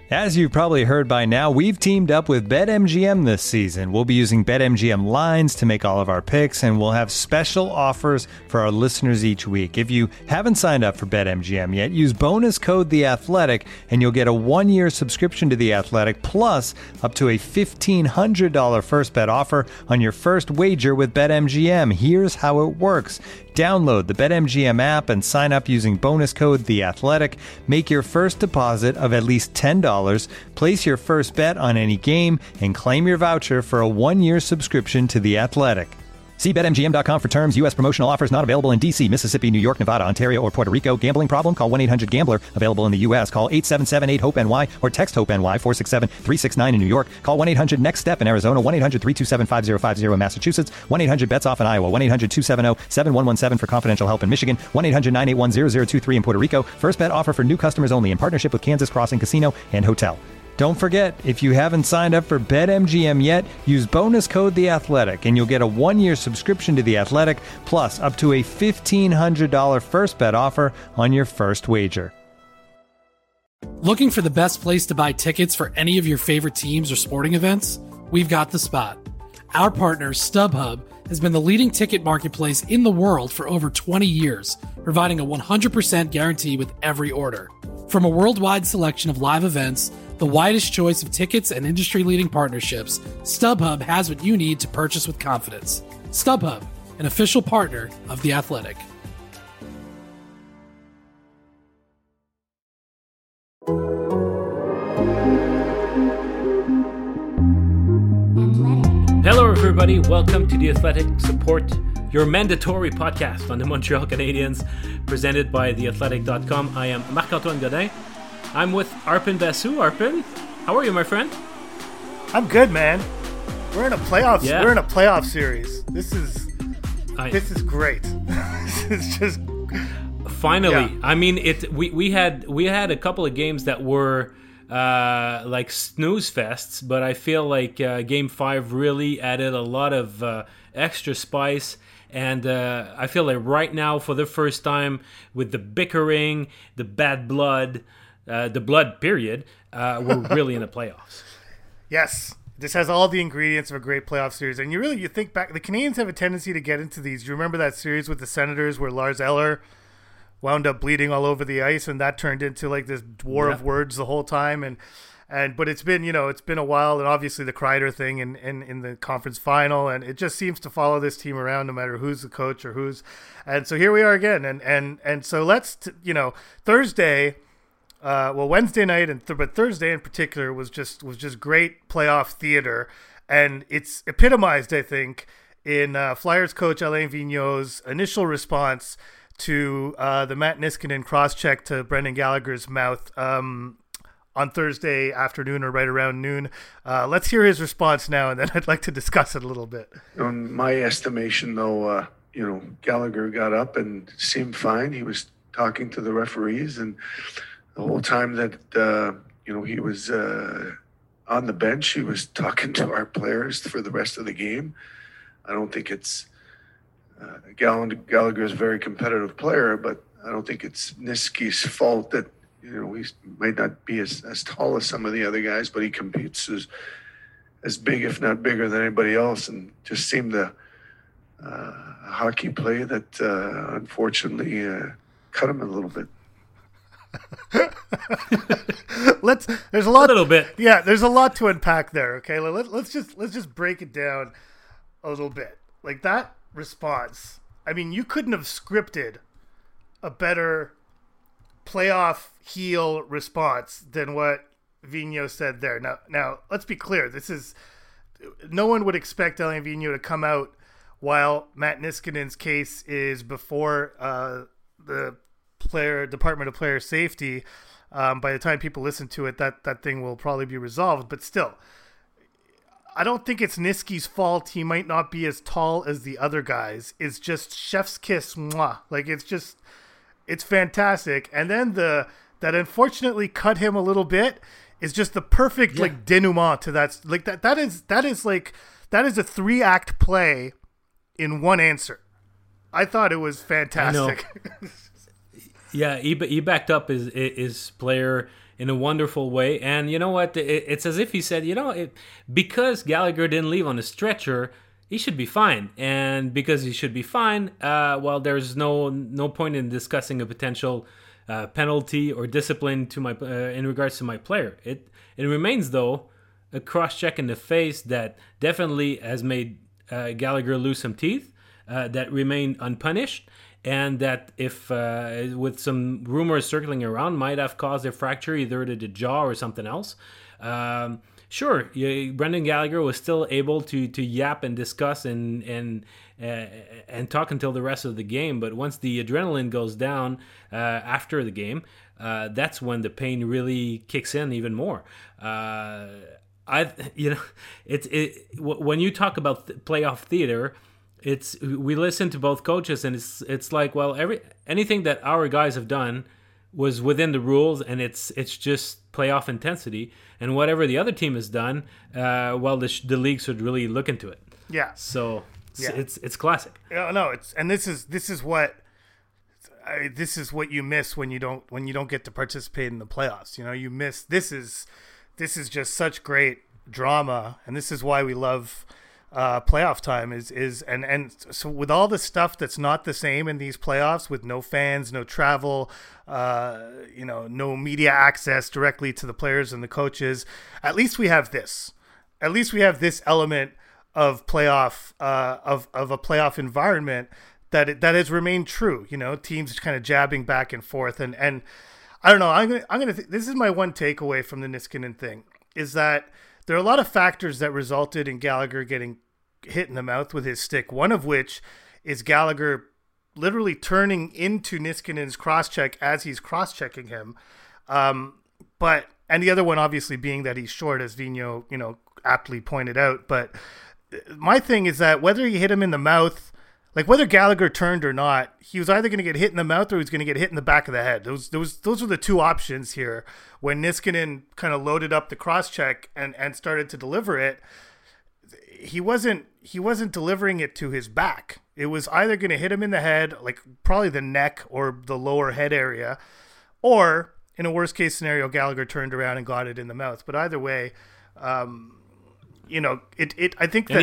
As you've probably heard by now, we've teamed up with BetMGM this season. We'll be using BetMGM lines to make all of our picks, and we'll have special offers for our listeners each week. If you haven't signed up for BetMGM yet, use bonus code The Athletic, and you'll get a 1-year subscription to The Athletic, plus up to a $1,500 first bet offer on your first wager with BetMGM. Here's how it works. Download the BetMGM app and sign up using bonus code The Athletic. Make your first deposit of at least $10. Place your first bet on any game and claim your voucher for a 1-year subscription to The Athletic. See BetMGM.com for terms. U.S. promotional offers not available in D.C., Mississippi, New York, Nevada, Ontario, or Puerto Rico. Gambling problem? Call 1-800-GAMBLER. Available in the U.S. Call 877-8-HOPE-NY or text HOPE-NY 467-369 in New York. Call 1-800-NEXT-STEP in Arizona. 1-800-327-5050 in Massachusetts. 1-800-BETS-OFF in Iowa. 1-800-270-7117 for confidential help in Michigan. 1-800-981-0023 in Puerto Rico. First bet offer for new customers only in partnership with Kansas Crossing Casino and Hotel. Don't forget, if you haven't signed up for BetMGM yet, use bonus code The Athletic, and you'll get a 1-year subscription to The Athletic, plus up to a $1,500 first bet offer on your first wager. Looking for the best place to buy tickets for any of your favorite teams or sporting events? We've got the spot. Our partner, StubHub, has been the leading ticket marketplace in the world for over 20 years, providing a 100% guarantee with every order. From a worldwide selection of live events, the widest choice of tickets and industry-leading partnerships, StubHub has what you need to purchase with confidence. StubHub, an official partner of The Athletic. Hello, everybody. Welcome to The Athletic Support, your mandatory podcast on the Montreal Canadiens, presented by theathletic.com. I am Marc-Antoine Godin. I'm with Arpin Basu. Arpin, how are you, my friend? I'm good, man. We're in a playoff. Yeah. We're in a playoff series. This is great. This is just finally. Yeah. I mean, we had a couple of games that were like snooze fests, but I feel like Game 5 really added a lot of extra spice. And I feel like right now, for the first time, with the bickering, the bad blood, the blood period, we're really in the playoffs. Yes, this has all the ingredients of a great playoff series. And you think back, the Canadiens have a tendency to get into these. You remember that series with the Senators where Lars Eller wound up bleeding all over the ice, and that turned into like this war of words the whole time. But it's been a while, and obviously the Kreider thing in the conference final, and it just seems to follow this team around no matter who's the coach or who's. And so here we are again, and so Thursday. Wednesday night but Thursday in particular was just great playoff theater, and it's epitomized, I think, in Flyers coach Alain Vigneault's initial response to the Matt Niskanen cross-check to Brendan Gallagher's mouth on Thursday afternoon or right around noon. Let's hear his response now, and then I'd like to discuss it a little bit. In my estimation, though, Gallagher got up and seemed fine. He was talking to the referees, and the whole time that he was on the bench, he was talking to our players for the rest of the game. I don't think it's Gallagher is a very competitive player, but I don't think it's Niski's fault that he might not be as tall as some of the other guys, but he competes as big, if not bigger, than anybody else, and just seemed a hockey play that unfortunately cut him a little bit. There's a lot. A little bit. Yeah, there's a lot to unpack there. Okay, let's just break it down a little bit. Like that response. I mean, you couldn't have scripted a better playoff heel response than what Vigneault said there. Now, let's be clear. No one would expect Alain Vigneault to come out while Matt Niskanen's case is before the Department of Player Safety. By the time people listen to it, that thing will probably be resolved. But still, I don't think it's Niski's fault. He might not be as tall as the other guys. It's just chef's kiss. Mwah. Like, it's fantastic. And then that unfortunately cut him a little bit is just the perfect like denouement to that. Like that is a 3-act play in one answer. I thought it was fantastic. Yeah, he backed up his player in a wonderful way. And you know what? It's as if he said, because Gallagher didn't leave on a stretcher, he should be fine. And because he should be fine, well, there's no point in discussing a potential penalty or discipline to my in regards to my player. It remains, though, a cross-check in the face that definitely has made Gallagher lose some teeth, that remain unpunished, and that if with some rumors circling around might have caused a fracture either to the jaw or something else. Sure, Brendan Gallagher was still able to yap and discuss and talk until the rest of the game, but once the adrenaline goes down after the game, that's when the pain really kicks in even more. When you talk about playoff theater, we listen to both coaches, and it's like, well, anything that our guys have done was within the rules, and it's just playoff intensity, and whatever the other team has done, the league should really look into it. Yeah. So it's classic. No, this is what you miss when you don't get to participate in the playoffs. You miss this is just such great drama, and this is why we love playoff time and so with all the stuff that's not the same in these playoffs, with no fans, no travel, no media access directly to the players and the coaches, at least we have this element of playoff of a playoff environment that has remained true. Teams kind of jabbing back and forth, and I don't know, I'm gonna this is my one takeaway from the Niskanen thing, is that there are a lot of factors that resulted in Gallagher getting hit in the mouth with his stick, one of which is Gallagher literally turning into Niskanen's cross-check as he's cross-checking him. And the other one obviously being that he's short, as Vigneault, aptly pointed out. But my thing is that whether he hit him in the mouth, like whether Gallagher turned or not, he was either going to get hit in the mouth or he was going to get hit in the back of the head. Those were the two options here. When Niskanen kind of loaded up the cross-check and started to deliver it, he wasn't delivering it to his back. It was either going to hit him in the head, like probably the neck or the lower head area, or in a worst case scenario, Gallagher turned around and got it in the mouth. But either way, I think that, and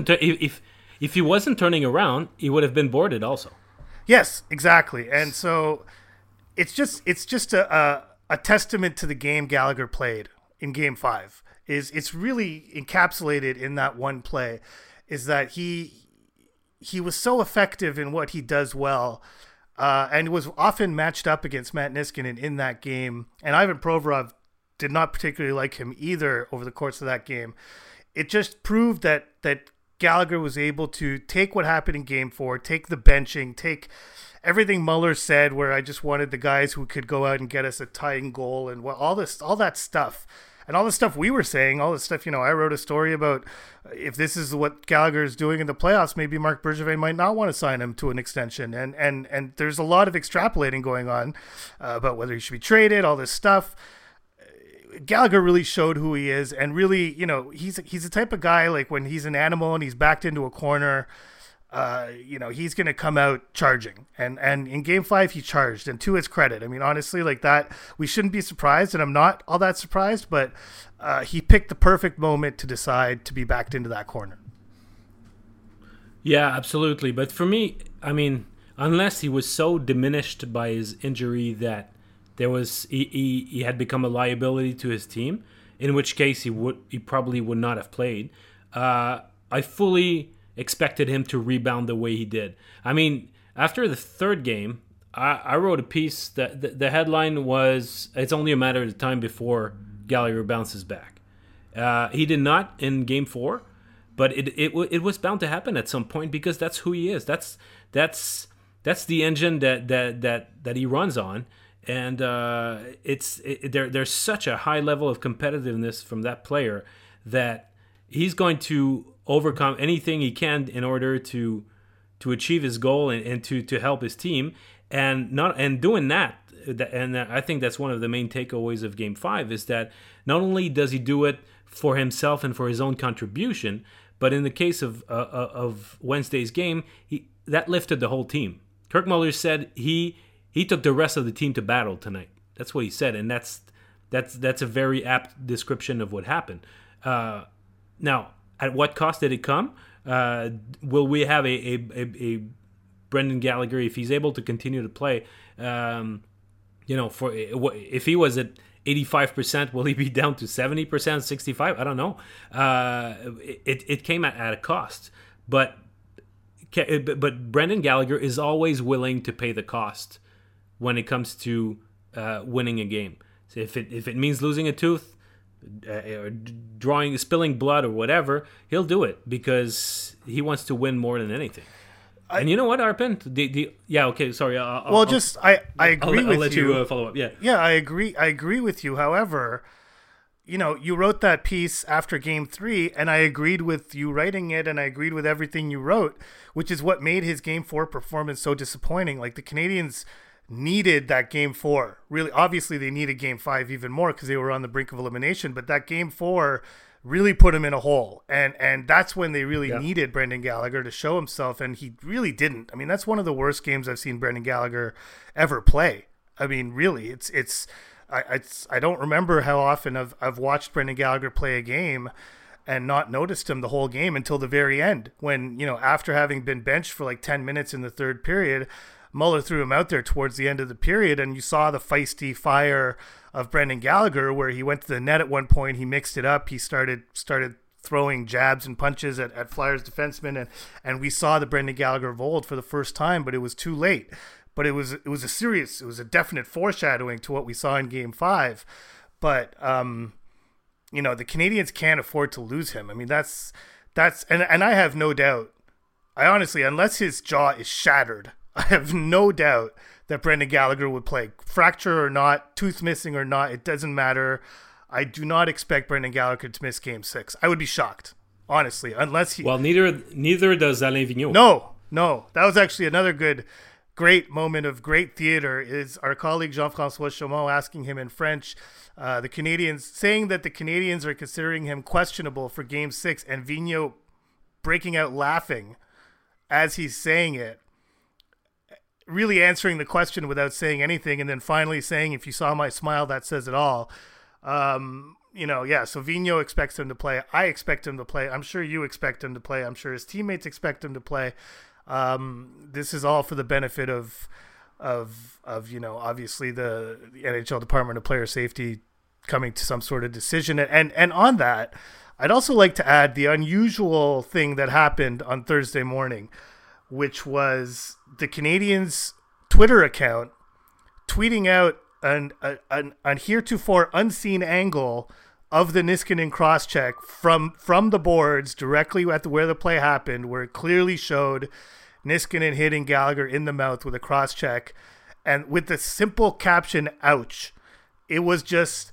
if he wasn't turning around, he would have been boarded also. Yes, exactly. And so it's just a testament to the game Gallagher played in Game 5. It's really encapsulated in that one play, is that he was so effective in what he does well, and was often matched up against Matt Niskanen in that game. And Ivan Provorov did not particularly like him either over the course of that game. It just proved that Gallagher was able to take what happened in Game 4, take the benching, take everything Muller said, where I just wanted the guys who could go out and get us a tying goal, and all that stuff. And all the stuff we were saying, all the stuff, I wrote a story about if this is what Gallagher is doing in the playoffs, maybe Marc Bergevin might not want to sign him to an extension. And there's a lot of extrapolating going on about whether he should be traded, all this stuff. Gallagher really showed who he is, and really, he's the type of guy, like when he's an animal and he's backed into a corner, he's going to come out charging. And in Game 5, he charged. And to his credit, I mean, honestly, like that, we shouldn't be surprised, and I'm not all that surprised, but he picked the perfect moment to decide to be backed into that corner. Yeah, absolutely. But for me, I mean, unless he was so diminished by his injury that he had become a liability to his team, in which case he probably would not have played. I fully expected him to rebound the way he did. I mean, after the third game, I wrote a piece that the headline was, "It's only a matter of time before Gallagher bounces back." He did not in Game 4, but it was bound to happen at some point, because that's who he is. That's the engine that he runs on. And there's such a high level of competitiveness from that player that he's going to overcome anything he can in order to achieve his goal and to help his team. And doing that, and I think that's one of the main takeaways of Game 5, is that not only does he do it for himself and for his own contribution, but in the case of Wednesday's game, that lifted the whole team. Kirk Muller said he took the rest of the team to battle tonight. That's what he said, and That's a very apt description of what happened. Now, at what cost did it come? Will we have a Brendan Gallagher, if he's able to continue to play? For if he was at 85%, will he be down to 70%, 65%? I don't know. It came at a cost, but Brendan Gallagher is always willing to pay the cost when it comes to winning a game. So if it means losing a tooth, or spilling blood or whatever, he'll do it because he wants to win more than anything. And you know what, Arpin? Okay, sorry. I agree with you. I'll let you follow up. Yeah, I agree with you. However, you wrote that piece after Game 3, and I agreed with you writing it, and I agreed with everything you wrote, which is what made his Game 4 performance so disappointing. Like, the Canadians needed that Game 4. Really, obviously, they needed Game 5 even more because they were on the brink of elimination, but that Game 4 really put him in a hole, and that's when they really needed Brendan Gallagher to show himself, and he really didn't. I mean, that's one of the worst games I've seen Brendan Gallagher ever play. I mean, really, I don't remember how often I've watched Brendan Gallagher play a game and not noticed him the whole game until the very end, when, after having been benched for like 10 minutes in the third period, Muller threw him out there towards the end of the period, and you saw the feisty fire of Brendan Gallagher, where he went to the net at one point, he mixed it up, he started throwing jabs and punches at Flyers defensemen, and we saw the Brendan Gallagher of old for the first time, but it was too late. But it was a definite foreshadowing to what we saw in Game 5. But the Canadians can't afford to lose him. I mean, that's and I have no doubt. I honestly, unless his jaw is shattered, I have no doubt that Brendan Gallagher would play. Fracture or not, tooth missing or not, it doesn't matter. I do not expect Brendan Gallagher to miss Game 6. I would be shocked, honestly, unless he... Well, neither does Alain Vigneault. No. That was actually another great moment of great theater, is our colleague Jean-François Chaumont asking him in French, the Canadians, saying that the Canadians are considering him questionable for Game 6, and Vigneault breaking out laughing as he's saying it, really answering the question without saying anything, and then finally saying, if you saw my smile, that says it all. So Vigneault expects him to play. I expect him to play. I'm sure you expect him to play. I'm sure his teammates expect him to play. This is all for the benefit of obviously the NHL Department of Player Safety coming to some sort of decision. And on that, I'd also like to add the unusual thing that happened on Thursday morning, which was the Canadiens' Twitter account tweeting out an heretofore unseen angle of the Niskanen cross-check from the boards directly at where the play happened, where it clearly showed Niskanen hitting Gallagher in the mouth with a cross-check, and with the simple caption, "Ouch." It was just,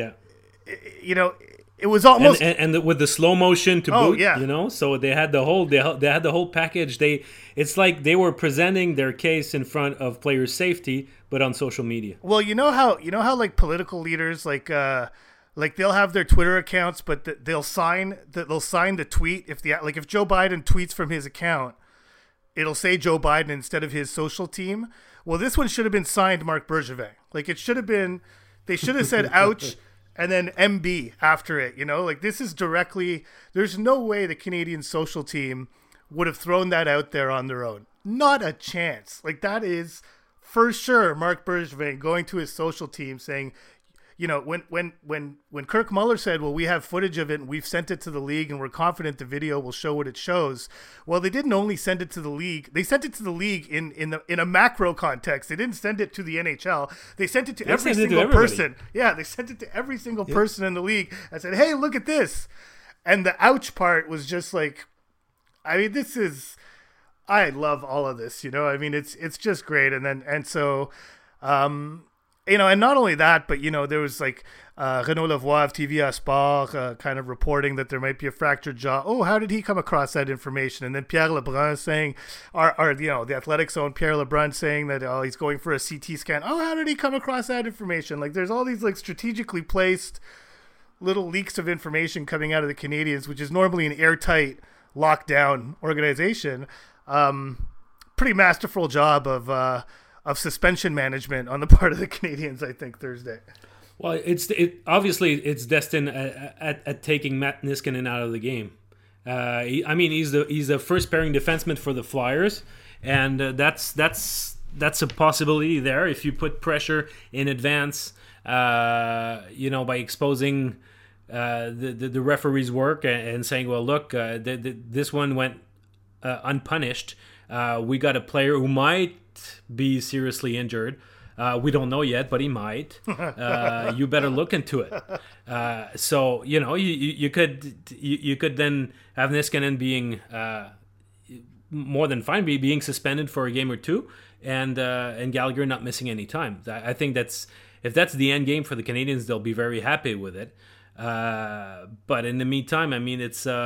it was almost and with the slow motion to boot, so they had the whole package. It's like they were presenting their case in front of player safety, but on social media. Well, you know how like political leaders like they'll have their Twitter accounts, but they'll sign the tweet if Joe Biden tweets from his account, it'll say Joe Biden instead of his social team. Well, this one should have been signed Marc Bergevin. Like, it should have been, they should have said "ouch" and then MB after it, this is directly, there's no way the Canadian social team would have thrown that out there on their own. Not a chance. Like, that is for sure Marc Bergevin going to his social team saying, when Kirk Muller said, well, we have footage of it and we've sent it to the league and we're confident the video will show what it shows. Well, they didn't only send it to the league. They sent it to the league in a macro context. They didn't send it to the NHL. They sent it to every single person. Yeah, they sent it to every single person in the league and said, hey, look at this. And the ouch part was just like, I love all of this, it's just great. And so and not only that, but, there was like Renaud Lavoie of TVA Sport kind of reporting that there might be a fractured jaw. Oh, how did he come across that information? And then Pierre Lebrun saying, the Athletics' own Pierre Lebrun saying that he's going for a CT scan. Oh, how did he come across that information? Like, there's all these like strategically placed little leaks of information coming out of the Canadians, which is normally an airtight, lockdown organization. Pretty masterful job of suspension management on the part of the Canadians, I think, Thursday. Well, obviously it's destined at taking Matt Niskanen out of the game. He's the first pairing defenseman for the Flyers, and that's a possibility there if you put pressure in advance. By exposing the referee's work and saying, well, look, this one went unpunished. We got a player who might be seriously injured. We don't know yet, but he might. You better look into it. So you could then have Niskanen being more than fine, being suspended for a game or two, and Gallagher not missing any time. I think if that's the end game for the Canadiens, they'll be very happy with it. But in the meantime, I mean,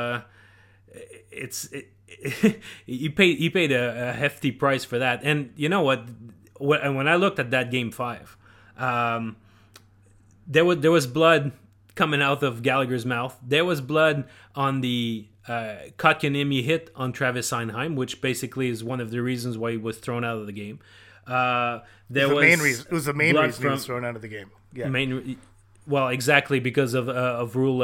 he paid a hefty price for that, and you know what? When I looked at that game 5, there was blood coming out of Gallagher's mouth. There was blood on the Kotkaniemi hit on Travis Einheim, which basically is one of the reasons why he was thrown out of the game. It was the main reason he was thrown out of the game. Yeah. Exactly, because of Rule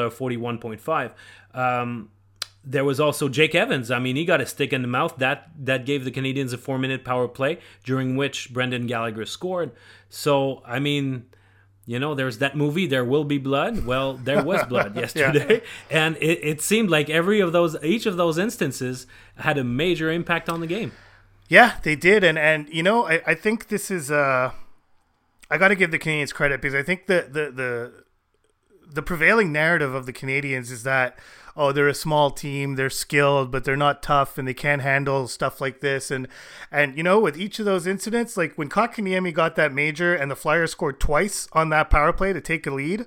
41.5. There was also Jake Evans. I mean, he got a stick in the mouth. That gave the Canadiens a 4-minute power play, during which Brendan Gallagher scored. So, I mean, there's that movie, There Will Be Blood. Well, there was blood yesterday. Yeah. And it seemed like each of those instances had a major impact on the game. Yeah, they did. And I think this is... I got to give the Canadiens credit, because I think the prevailing narrative of the Canadiens is that, they're a small team, they're skilled, but they're not tough, and they can't handle stuff like this. And with each of those incidents, like when Kotkaniemi got that major and the Flyers scored twice on that power play to take a lead,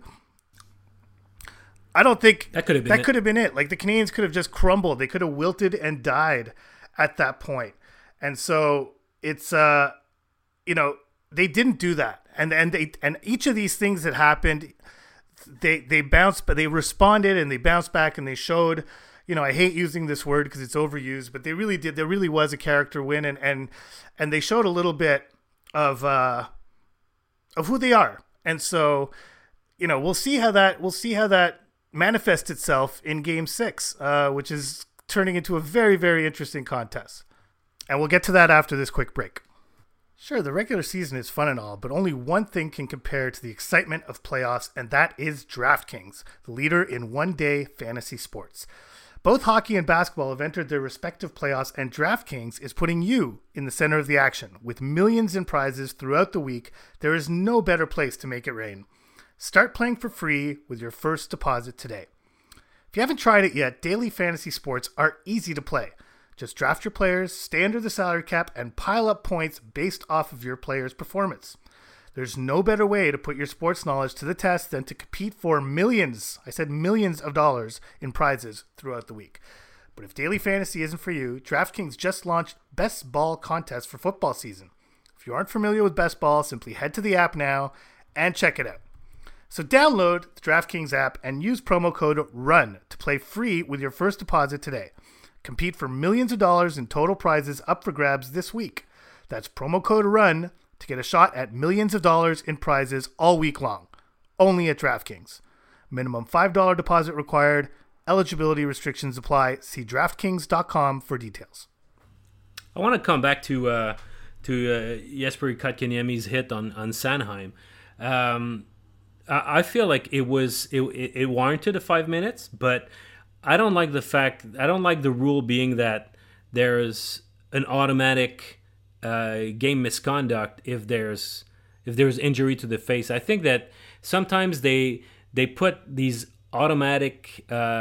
I don't think that could have been it. Like, the Canadiens could have just crumbled. They could have wilted and died at that point. And so it's they didn't do that. And each of these things that happened, they bounced, but they responded and they bounced back, and they showed, I hate using this word because it's overused, but they really did. There really was a character win, and they showed a little bit of who they are. And so, we'll see how that manifests itself in Game 6, which is turning into a very, very interesting contest. And we'll get to that after this quick break. Sure, the regular season is fun and all, but only one thing can compare to the excitement of playoffs, and that is DraftKings, the leader in one-day fantasy sports. Both hockey and basketball have entered their respective playoffs, and DraftKings is putting you in the center of the action. With millions in prizes throughout the week, there is no better place to make it rain. Start playing for free with your first deposit today. If you haven't tried it yet, daily fantasy sports are easy to play. Just draft your players, stay under the salary cap, and pile up points based off of your player's performance. There's no better way to put your sports knowledge to the test than to compete for millions of dollars in prizes throughout the week. But if daily fantasy isn't for you, DraftKings just launched Best Ball contest for football season. If you aren't familiar with Best Ball, simply head to the app now and check it out. So download the DraftKings app and use promo code RUN to play free with your first deposit today. Compete for millions of dollars in total prizes up for grabs this week. That's promo code RUN to get a shot at millions of dollars in prizes all week long. Only at DraftKings. Minimum $5 deposit required. Eligibility restrictions apply. See DraftKings.com for details. I want to come back to Jesper Kotkaniemi's hit on Sanheim. I feel like it warranted the 5 minutes, but I don't like the rule being that there's an automatic game misconduct if there's injury to the face. I think that sometimes they put these automatic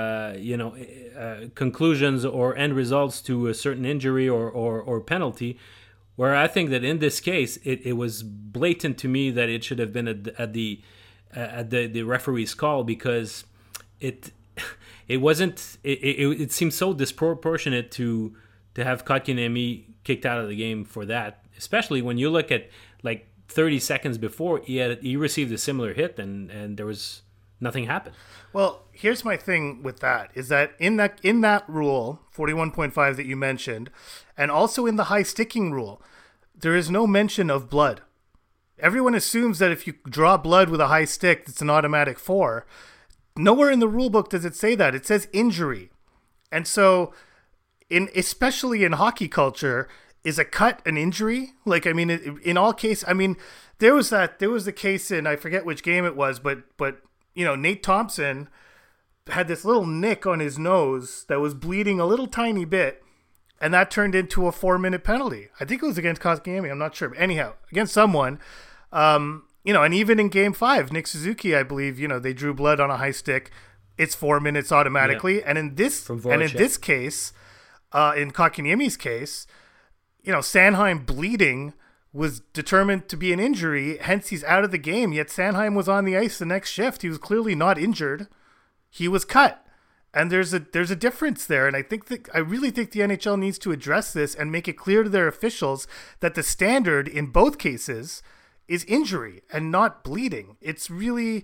conclusions or end results to a certain injury or penalty, where I think that in this case it was blatant to me that it should have been at the referee's call, because it wasn't. It seemed so disproportionate to have Kotkaniemi kicked out of the game for that, especially when you look at like 30 seconds before he received a similar hit and there was nothing happened. Well, here's my thing with that is that in that rule 41.5 that you mentioned, and also in the high sticking rule, there is no mention of blood. Everyone assumes that if you draw blood with a high stick, it's an automatic 4. Nowhere in the rule book does it say that. It says injury. And so, especially in hockey culture, is a cut an injury? Like, I mean, in all cases, I mean, there was the case in, I forget which game it was, but Nate Thompson had this little nick on his nose that was bleeding a little tiny bit, and that turned into a 4-minute penalty. I think it was against Kotkaniemi. I'm not sure. But anyhow, against someone, and even in Game 5, Nick Suzuki, I believe, they drew blood on a high stick. It's 4 minutes automatically. Yeah. And in this case, in Kotkaniemi's case, Sanheim bleeding was determined to be an injury. Hence, he's out of the game. Yet Sanheim was on the ice the next shift. He was clearly not injured. He was cut. And there's a difference there, and I really think the NHL needs to address this and make it clear to their officials that the standard in both cases is injury and not bleeding. It's really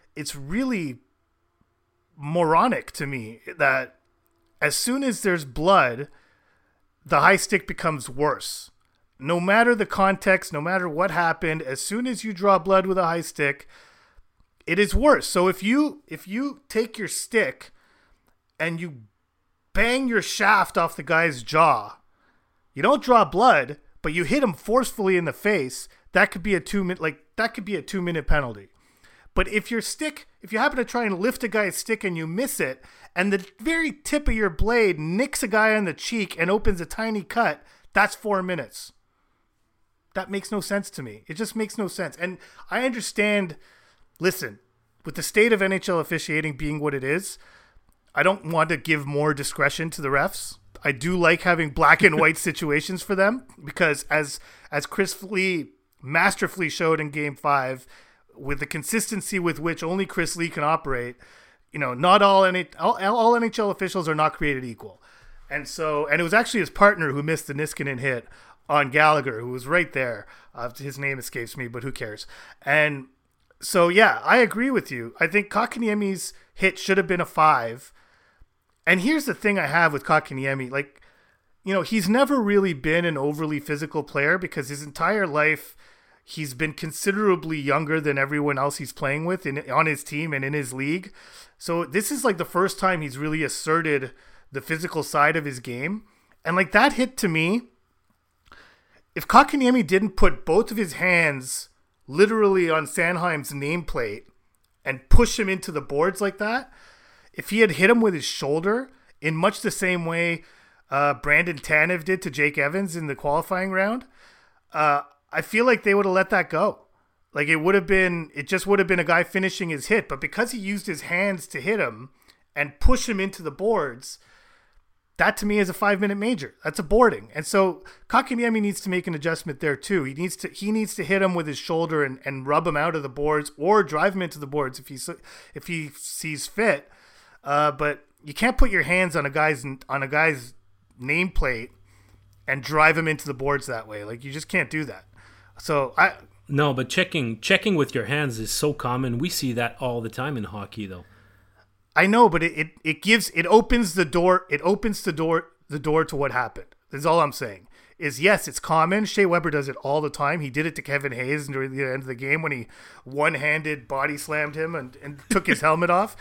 moronic to me that as soon as there's blood, the high stick becomes worse. No matter the context, no matter what happened, as soon as you draw blood with a high stick, it is worse. So if you take your stick and you bang your shaft off the guy's jaw, you don't draw blood, but you hit him forcefully in the face, that could be a 2-minute penalty. But if you happen to try and lift a guy's stick and you miss it, and the very tip of your blade nicks a guy on the cheek and opens a tiny cut, that's 4 minutes. That makes no sense to me. It just makes no sense. And I understand, listen, with the state of NHL officiating being what it is, I don't want to give more discretion to the refs. I do like having black and white situations for them because as Chris Lee masterfully showed in Game 5, with the consistency with which only Chris Lee can operate, not all NHL officials are not created equal. And it was actually his partner who missed the Niskanen hit on Gallagher, who was right there. His name escapes me, but who cares? And so, yeah, I agree with you. I think Kotkaniemi's hit should have been a 5. And here's the thing I have with Kotkaniemi. He's never really been an overly physical player because his entire life he's been considerably younger than everyone else he's playing with on his team and in his league. So this is the first time he's really asserted the physical side of his game. And that hit to me, if Kotkaniemi didn't put both of his hands literally on Sanheim's nameplate and push him into the boards like that, if he had hit him with his shoulder in much the same way Brandon Tanev did to Jake Evans in the qualifying round, I feel like they would have let that go. It just would have been a guy finishing his hit. But because he used his hands to hit him and push him into the boards, that to me is a 5-minute major. That's a boarding. And so Kotkaniemi needs to make an adjustment there too. He needs to hit him with his shoulder and rub him out of the boards or drive him into the boards if he sees fit. But you can't put your hands on a guy's nameplate and drive him into the boards that way. You just can't do that. So No, but checking with your hands is so common. We see that all the time in hockey, though. I know, but it opens the door. It opens the door to what happened. That's all I'm saying. Yes, it's common. Shea Weber does it all the time. He did it to Kevin Hayes during the end of the game when he one-handed body slammed him and took his helmet off.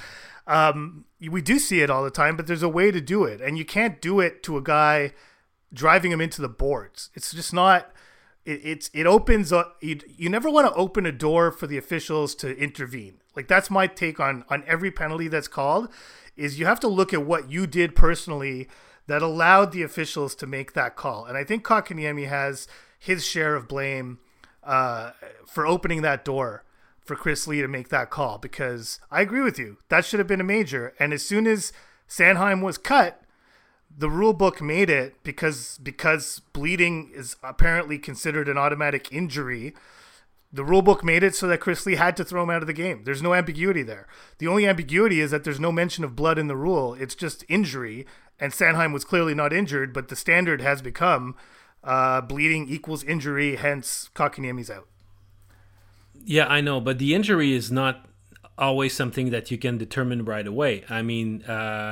We do see it all the time, but there's a way to do it, and you can't do it to a guy driving him into the boards. It's just not. It opens up. You never want to open a door for the officials to intervene. That's my take on every penalty that's called. Is you have to look at what you did personally that allowed the officials to make that call. And I think Kotkaniemi has his share of blame for opening that door for Chris Lee to make that call, because I agree with you. That should have been a major. And as soon as Sanheim was cut, the rule book made it because bleeding is apparently considered an automatic injury. The rule book made it so that Chris Lee had to throw him out of the game. There's no ambiguity there. The only ambiguity is that there's no mention of blood in the rule. It's just injury, and Sanheim was clearly not injured, but the standard has become bleeding equals injury, hence Kotkaniemi's out. Yeah, I know, but the injury is not always something that you can determine right away. I mean,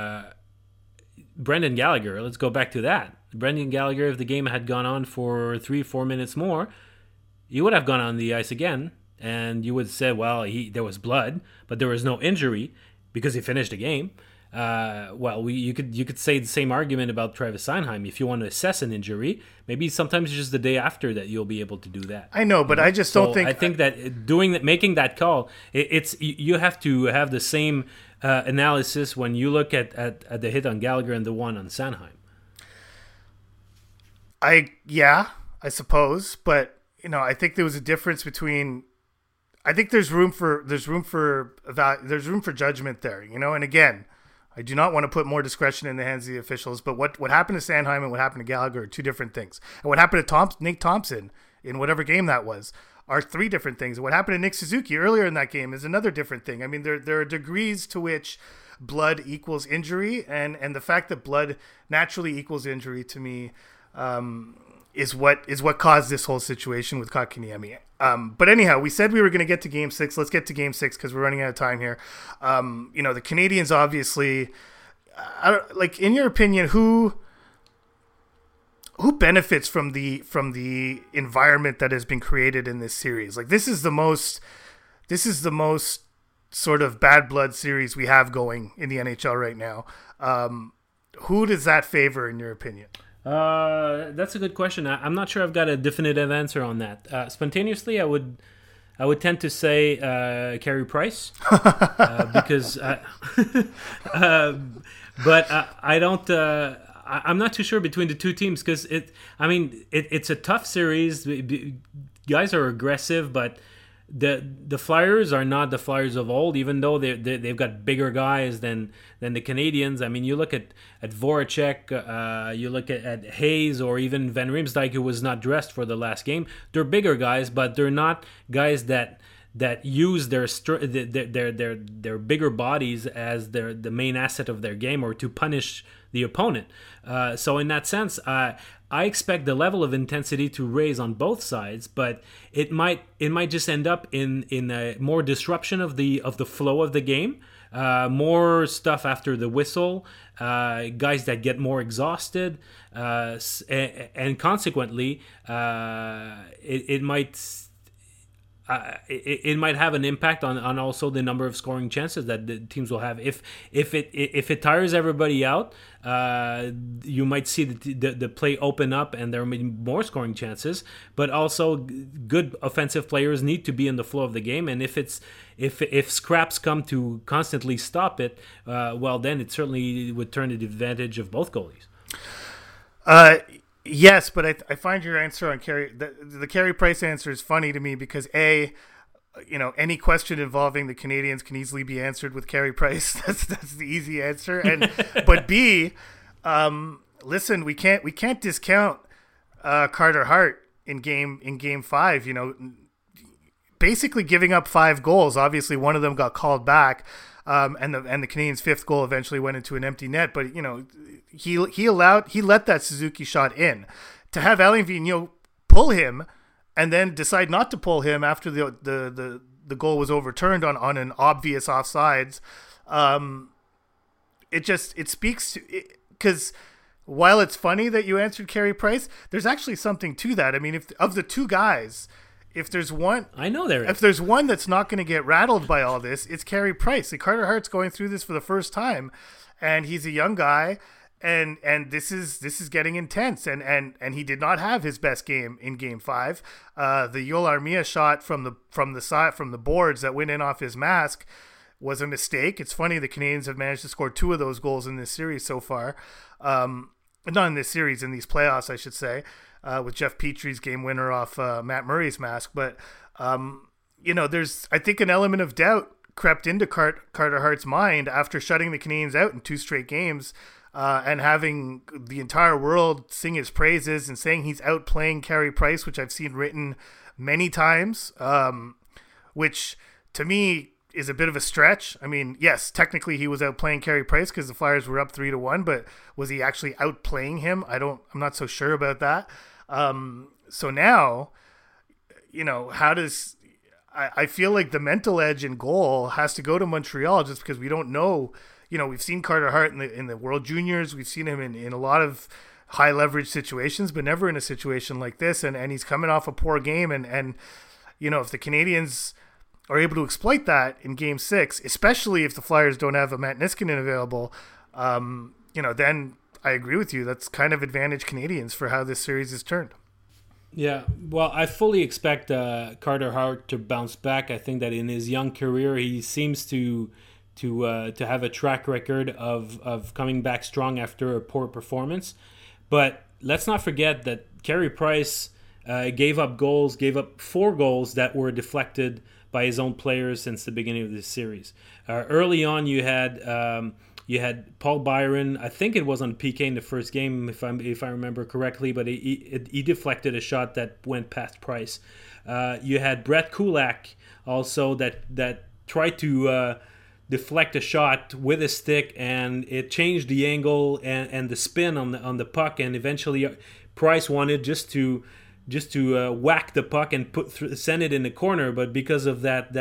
Brendan Gallagher, let's go back to that. Brendan Gallagher, if the game had gone on for 3-4 minutes more, you would have gone on the ice again, and you would say, well, there was blood, but there was no injury because he finished the game. You could say the same argument about Travis Sanheim. If you want to assess an injury, maybe sometimes it's just the day after that you'll be able to do that. I know, but I just don't think. I think that making that call, you have to have the same analysis when you look at the hit on Gallagher and the one on Sanheim. I suppose, but I think there was a difference between. I think there's room for judgment there, and again, I do not want to put more discretion in the hands of the officials, but what happened to Sanheim and what happened to Gallagher are two different things. And what happened to Nate Thompson in whatever game that was are three different things. And what happened to Nick Suzuki earlier in that game is another different thing. I mean, there are degrees to which blood equals injury, and the fact that blood naturally equals injury to me is what caused this whole situation with Kotkaniemi. But anyhow, we said we were going to get to Game 6. Let's get to Game 6 because we're running out of time here. The Canadiens obviously, in your opinion, who benefits from the environment that has been created in this series? Like this is the most sort of bad blood series we have going in the NHL right now. Who does that favor in your opinion? That's a good question. I'm not sure I've got a definitive answer on that. Spontaneously, I would tend to say Carey Price because, but I don't. I'm not too sure between the two teams because it's a tough series. Guys are aggressive, but the Flyers are not the Flyers of old, even though they've got bigger guys than the Canadiens. I mean, you look at Voracek, you look at Hayes, or even Van Riemsdyk, who was not dressed for the last game. They're bigger guys, but they're not guys that use their bigger bodies as the main asset of their game or to punish the opponent. So in that sense, I expect the level of intensity to raise on both sides, but it might just end up in a more disruption of the flow of the game, more stuff after the whistle, guys that get more exhausted, and consequently, it might have an impact on also the number of scoring chances that the teams will have. If it tires everybody out, you might see the play open up and there will be more scoring chances. But also, good offensive players need to be in the flow of the game. And if scraps come to constantly stop it, then it certainly would turn to the advantage of both goalies. Yes, but I find your answer on Carey, the Carey Price answer is funny to me because any question involving the Canadiens can easily be answered with Carey Price. That's the easy answer. But B, listen, we can't discount Carter Hart in game 5. Basically giving up 5 goals. Obviously, one of them got called back, and the Canadiens' 5th goal eventually went into an empty net. But he let that Suzuki shot in. To have Alain Vigneault pull him and then decide not to pull him after the goal was overturned on an obvious offsides, it speaks to it, because while it's funny that you answered Carey Price, there's actually something to that. I mean, if of the two guys, if there's one, I know there is. If there's one that's not going to get rattled by all this, it's Carey Price. Like, Carter Hart's going through this for the first time, and he's a young guy, and this is getting intense. And he did not have his best game in Game 5. The Yoel Armia shot from the boards that went in off his mask was a mistake. It's funny the Canadiens have managed to score 2 of those goals in this series so far. Not in this series, in these playoffs, I should say. With Jeff Petry's game winner off Matt Murray's mask. But, there's, I think, an element of doubt crept into Carter Hart's mind after shutting the Canadiens out in 2 straight games and having the entire world sing his praises and saying he's outplaying Carey Price, which I've seen written many times, which to me is a bit of a stretch. I mean, yes, technically he was outplaying Carey Price because the Flyers were up 3-1, but was he actually outplaying him? I'm not so sure about that. So now, how does I feel like the mental edge in goal has to go to Montreal just because we don't know. We've seen Carter Hart in the World Juniors. We've seen him in a lot of high leverage situations, but never in a situation like this. And he's coming off a poor game. And if the Canadiens are able to exploit that in Game 6, especially if the Flyers don't have a Matt Niskanen available, then I agree with you. That's kind of advantage Canadiens for how this series is turned. Yeah, well, I fully expect Carter Hart to bounce back. I think that in his young career, he seems to have a track record of coming back strong after a poor performance. But let's not forget that Carey Price gave up 4 goals that were deflected by his own players since the beginning of this series. Early on, you had Paul Byron. I think it was on PK in the first game, if I remember correctly, but he deflected a shot that went past Price. You had Brett Kulak also that tried to deflect a shot with a stick, and it changed the angle and the spin on the puck, and eventually Price wanted just to whack the puck and send it in the corner, but because of the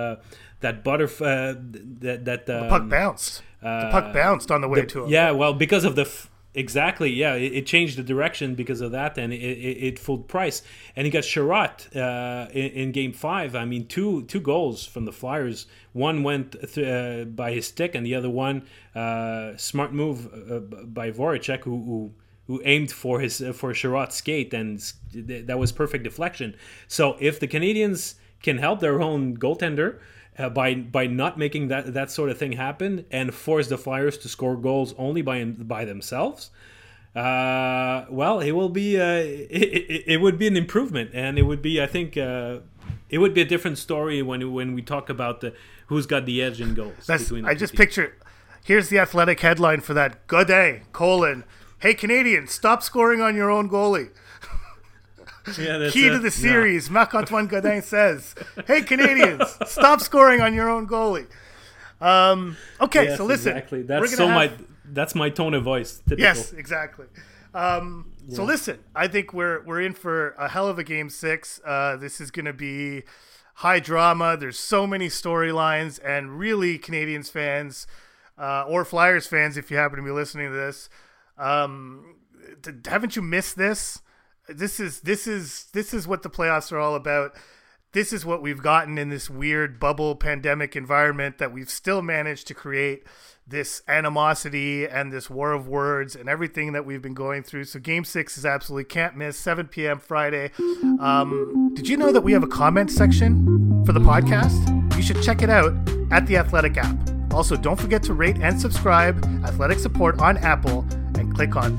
puck bounced. The puck bounced on the way to him. Yeah, well, because of exactly, yeah, it changed the direction because of that, and it fooled Price, and he got Sherratt in Game 5. I mean, two goals from the Flyers. One went by his stick, and the other one, smart move by Voracek, who aimed for Sherratt's skate, and that was perfect deflection. So if the Canadiens can help their own goaltender by not making that sort of thing happen and force the Flyers to score goals only by themselves, well, it will be it would be an improvement, and it would be, I think, it would be a different story when we talk about who's got the edge in goals. I just picture. Here's the Athletic headline for that: Godin, hey, Canadians, stop scoring on your own goalie. Yeah, that's Key to the series, Marc-Antoine Godin says, hey, Canadians, stop scoring on your own goalie. Okay, yes, so listen. Exactly. That's my tone of voice. Typical. Yes, exactly. So listen, I think we're in for a hell of a Game 6. This is going to be high drama. There's so many storylines, and really, Canadiens fans or Flyers fans, if you happen to be listening to this, haven't you missed this? This is what the playoffs are all about. This is what we've gotten in this weird bubble pandemic environment, that we've still managed to create this animosity and this war of words and everything that we've been going through. So Game 6 is absolutely can't miss, 7 p.m. Friday. Did you know that we have a comment section for the podcast? You should check it out at the Athletic app. Also, don't forget to rate and subscribe Athletic Support on Apple, and click on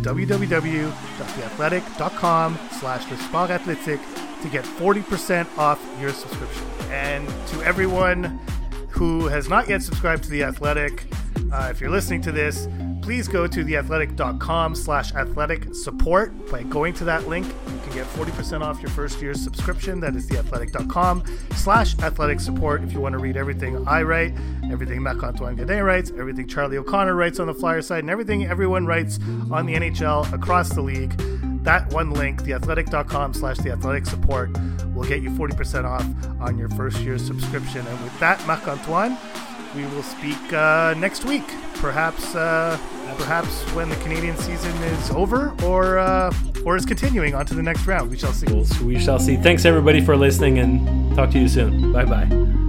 www.theathletic.com/lesportathletic to get 40% off your subscription. And to everyone who has not yet subscribed to The Athletic, if you're listening to this, please go to theathletic.com/athletic support. By going to that link, you can get 40% off your first year's subscription. That is theathletic.com/athletic support. If you want to read everything I write, everything Marc-Antoine Godin writes, everything Charlie O'Connor writes on the Flyer side, and everything everyone writes on the NHL across the league, that one link, theathletic.com/theathletic support, will get you 40% off on your first year's subscription. And with that, Marc-Antoine, we will speak next week. Perhaps when the Canadian season is over, or is continuing on to the next round. We shall see. We shall see. Thanks everybody for listening, and talk to you soon. Bye bye.